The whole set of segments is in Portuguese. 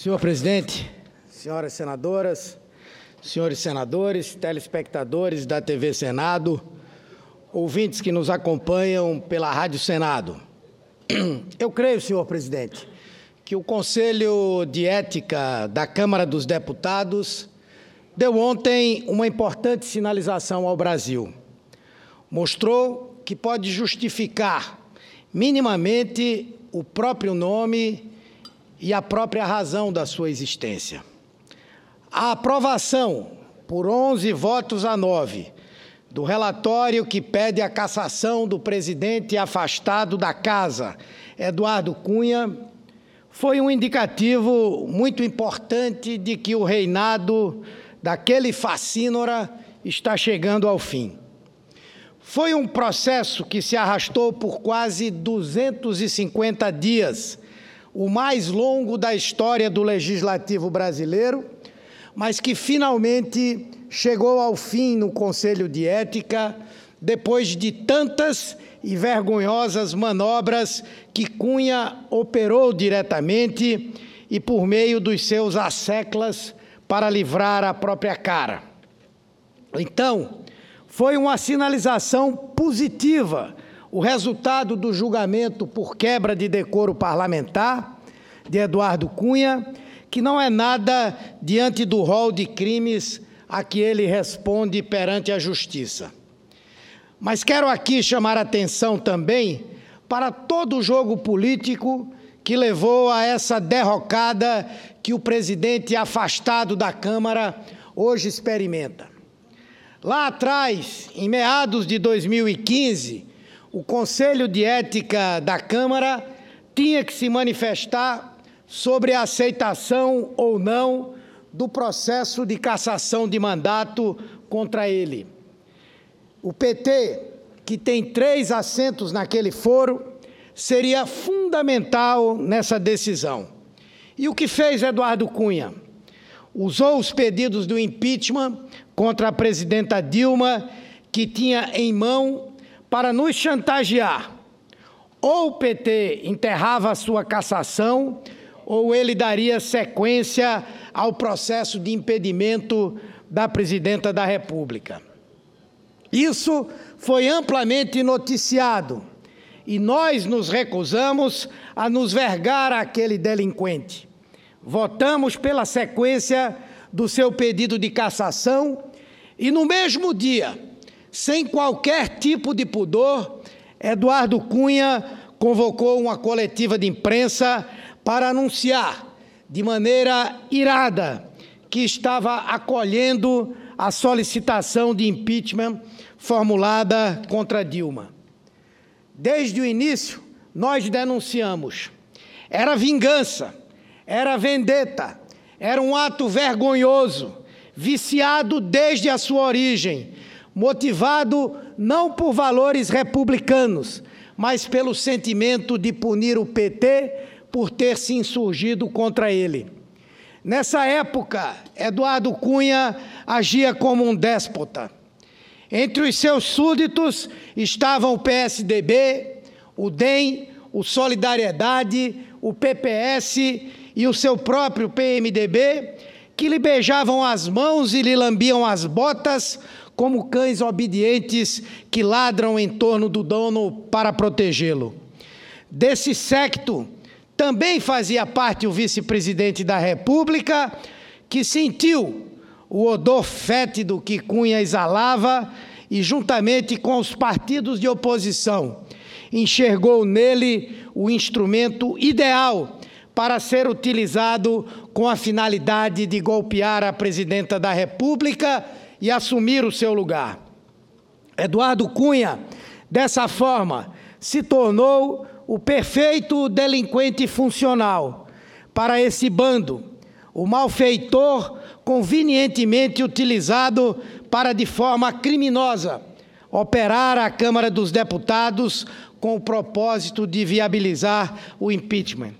Senhor presidente, senhoras senadoras, senhores senadores, telespectadores da TV Senado, ouvintes que nos acompanham pela Rádio Senado. Eu creio, senhor presidente, que o Conselho de Ética da Câmara dos Deputados deu ontem uma importante sinalização ao Brasil. Mostrou que pode justificar minimamente o próprio nome e a própria razão da sua existência. A aprovação, por 11 votos a 9, do relatório que pede a cassação do presidente afastado da Casa, Eduardo Cunha, foi um indicativo muito importante de que o reinado daquele facínora está chegando ao fim. Foi um processo que se arrastou por quase 250 dias, o mais longo da história do legislativo brasileiro, mas que finalmente chegou ao fim no Conselho de Ética, depois de tantas e vergonhosas manobras que Cunha operou diretamente e por meio dos seus asseclas para livrar a própria cara. Então, foi uma sinalização positiva o resultado do julgamento por quebra de decoro parlamentar de Eduardo Cunha, que não é nada diante do rol de crimes a que ele responde perante a Justiça. Mas quero aqui chamar a atenção também para todo o jogo político que levou a essa derrocada que o presidente afastado da Câmara hoje experimenta. Lá atrás, em meados de 2015, o Conselho de Ética da Câmara tinha que se manifestar sobre a aceitação ou não do processo de cassação de mandato contra ele. O PT, que tem 3 assentos naquele foro, seria fundamental nessa decisão. E o que fez Eduardo Cunha? Usou os pedidos do impeachment contra a presidenta Dilma, que tinha em mão, para nos chantagear. Ou o PT enterrava a sua cassação, ou ele daria sequência ao processo de impedimento da presidenta da República. Isso foi amplamente noticiado e nós nos recusamos a nos vergar àquele delinquente. Votamos pela sequência do seu pedido de cassação e, no mesmo dia, sem qualquer tipo de pudor, Eduardo Cunha convocou uma coletiva de imprensa para anunciar, de maneira irada, que estava acolhendo a solicitação de impeachment formulada contra Dilma. Desde o início, nós denunciamos. Era vingança, era vendetta, era um ato vergonhoso, viciado desde a sua origem, motivado não por valores republicanos, mas pelo sentimento de punir o PT por ter se insurgido contra ele. Nessa época, Eduardo Cunha agia como um déspota. Entre os seus súditos estavam o PSDB, o DEM, o Solidariedade, o PPS e o seu próprio PMDB, que lhe beijavam as mãos e lhe lambiam as botas como cães obedientes que ladram em torno do dono para protegê-lo. Desse séquito também fazia parte o vice-presidente da República, que sentiu o odor fétido que Cunha exalava e, juntamente com os partidos de oposição, enxergou nele o instrumento ideal para ser utilizado com a finalidade de golpear a presidenta da República e assumir o seu lugar. Eduardo Cunha, dessa forma, se tornou o perfeito delinquente funcional para esse bando, o malfeitor convenientemente utilizado para, de forma criminosa, operar a Câmara dos Deputados com o propósito de viabilizar o impeachment.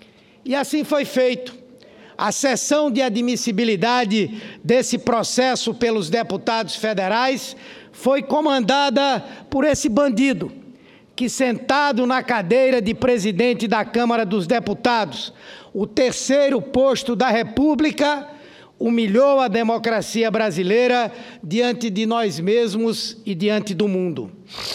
E assim foi feito. A sessão de admissibilidade desse processo pelos deputados federais foi comandada por esse bandido, que, sentado na cadeira de presidente da Câmara dos Deputados, o terceiro posto da República, humilhou a democracia brasileira diante de nós mesmos e diante do mundo.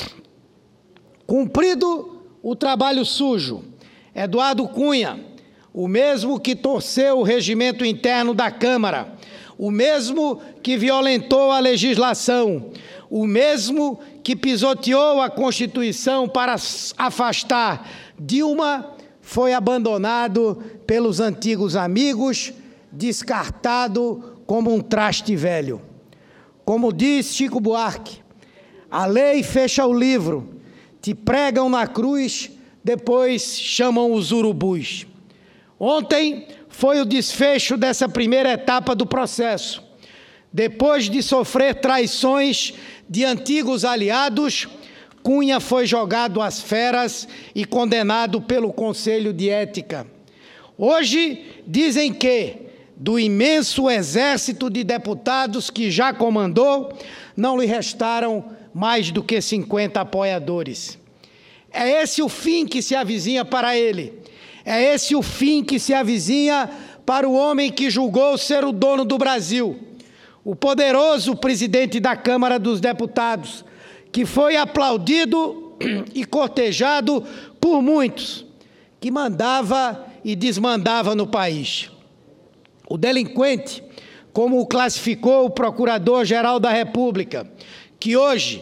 Cumprido o trabalho sujo, Eduardo Cunha, o mesmo que torceu o regimento interno da Câmara, o mesmo que violentou a legislação, o mesmo que pisoteou a Constituição para afastar Dilma, foi abandonado pelos antigos amigos, descartado como um traste velho. Como diz Chico Buarque, a lei fecha o livro, te pregam na cruz, depois chamam os urubus. Ontem foi o desfecho dessa primeira etapa do processo. Depois de sofrer traições de antigos aliados, Cunha foi jogado às feras e condenado pelo Conselho de Ética. Hoje dizem que, do imenso exército de deputados que já comandou, não lhe restaram mais do que 50 apoiadores. É esse o fim que se avizinha para ele. É esse o fim que se avizinha para o homem que julgou ser o dono do Brasil, o poderoso presidente da Câmara dos Deputados, que foi aplaudido e cortejado por muitos, que mandava e desmandava no país. O delinquente, como o classificou o Procurador-Geral da República, que hoje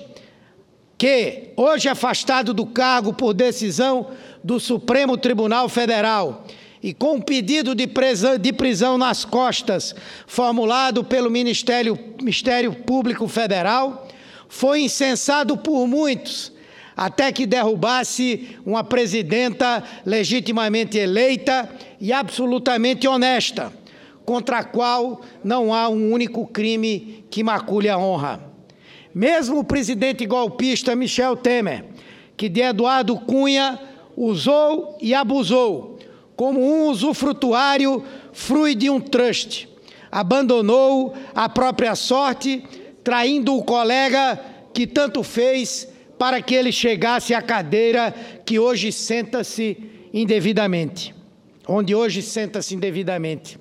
afastado do cargo por decisão do Supremo Tribunal Federal e com um pedido de prisão nas costas formulado pelo Ministério Público Federal, foi incensado por muitos, até que derrubasse uma presidenta legitimamente eleita e absolutamente honesta, contra a qual não há um único crime que macule a honra. Mesmo o presidente golpista Michel Temer, que de Eduardo Cunha usou e abusou, como um usufrutuário fruto de um trust, abandonou a própria sorte, traindo o colega que tanto fez para que ele chegasse à cadeira que hoje senta-se indevidamente, onde hoje senta-se indevidamente.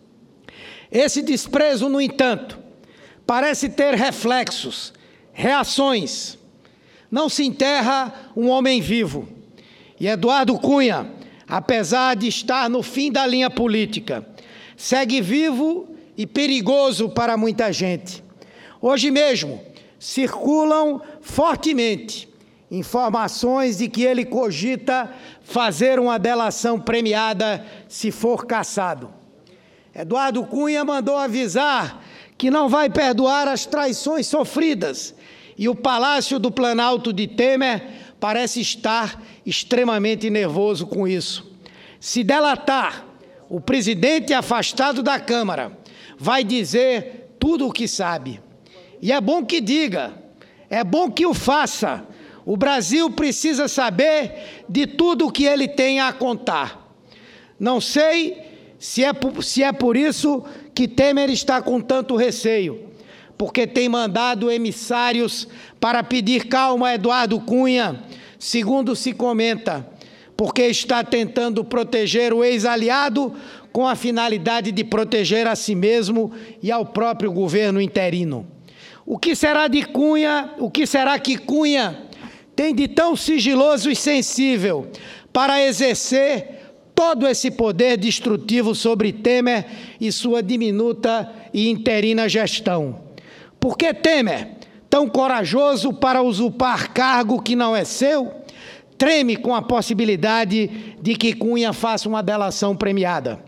Esse desprezo, no entanto, parece ter reflexos, reações. Não se enterra um homem vivo. E Eduardo Cunha, apesar de estar no fim da linha política, segue vivo e perigoso para muita gente. Hoje mesmo, circulam fortemente informações de que ele cogita fazer uma delação premiada se for cassado. Eduardo Cunha mandou avisar que não vai perdoar as traições sofridas, e o Palácio do Planalto de Temer parece estar extremamente nervoso com isso. Se delatar, o presidente afastado da Câmara vai dizer tudo o que sabe. E é bom que diga, é bom que o faça. O Brasil precisa saber de tudo o que ele tem a contar. Não sei se é por isso que Temer está com tanto receio, porque tem mandado emissários para pedir calma a Eduardo Cunha, segundo se comenta, porque está tentando proteger o ex-aliado com a finalidade de proteger a si mesmo e ao próprio governo interino. O que será de Cunha? O que será que Cunha tem de tão sigiloso e sensível para exercer todo esse poder destrutivo sobre Temer e sua diminuta e interina gestão? Por que Temer, tão corajoso para usurpar cargo que não é seu, treme com a possibilidade de que Cunha faça uma delação premiada?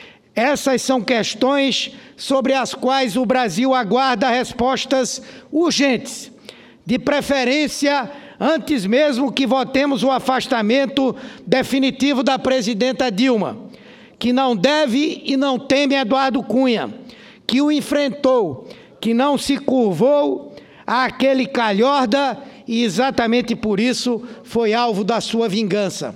Essas são questões sobre as quais o Brasil aguarda respostas urgentes, de preferência antes mesmo que votemos o afastamento definitivo da presidenta Dilma, que não deve e não teme Eduardo Cunha, que o enfrentou, que não se curvou àquele calhorda e exatamente por isso foi alvo da sua vingança.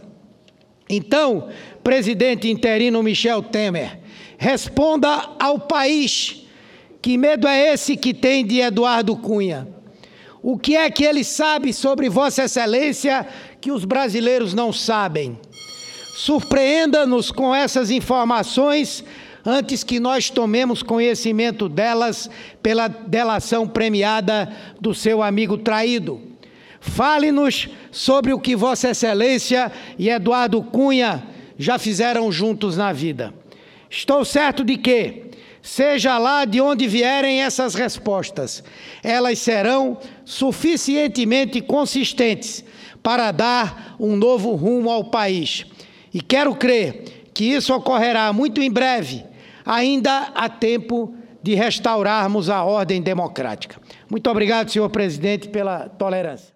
Então, presidente interino Michel Temer, responda ao país: que medo é esse que tem de Eduardo Cunha? O que é que ele sabe sobre Vossa Excelência que os brasileiros não sabem. Surpreenda-nos com essas informações antes que nós tomemos conhecimento delas pela delação premiada do seu amigo traído. Fale-nos sobre o que Vossa Excelência e Eduardo Cunha já fizeram juntos na vida. Estou certo de que, seja lá de onde vierem essas respostas, elas serão suficientemente consistentes para dar um novo rumo ao país. E quero crer que isso ocorrerá muito em breve, ainda há tempo de restaurarmos a ordem democrática. Muito obrigado, senhor presidente, pela tolerância.